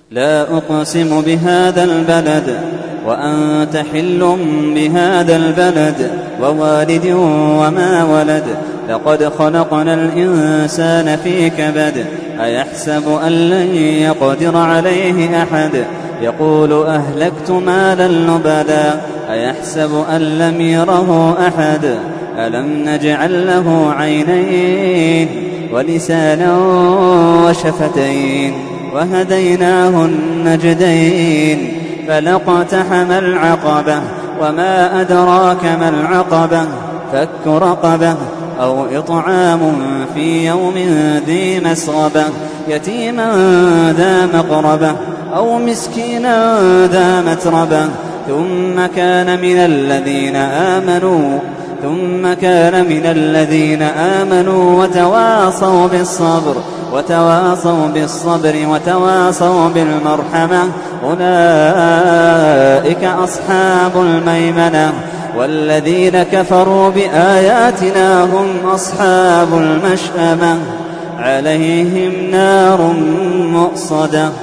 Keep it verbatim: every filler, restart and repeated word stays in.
لا أقسم بهذا البلد وأنت حل بهذا البلد ووالد وما ولد لقد خلقنا الإنسان في كبد أيحسب أن لن يقدر عليه أحد يقول أهلكت مالا لبدا أيحسب أن لم يره أحد ألم نجعل له عينين ولسانا وشفتين وهديناه النجدين فلاقتحم العقبة وما أدراك ما العقبة فك رقبة أو إطعام في يوم ذي مسغبة يتيما ذا مقربة أو مسكينا ذا متربة ثم كان من الذين آمنوا ثم كان من الذين آمنوا وتواصوا بالصبر وتواصوا بالصبر وتواصوا بالمرحمة أولئك أصحاب الميمنة والذين كفروا بآياتنا هم أصحاب المشأمة عليهم نار مؤصدة.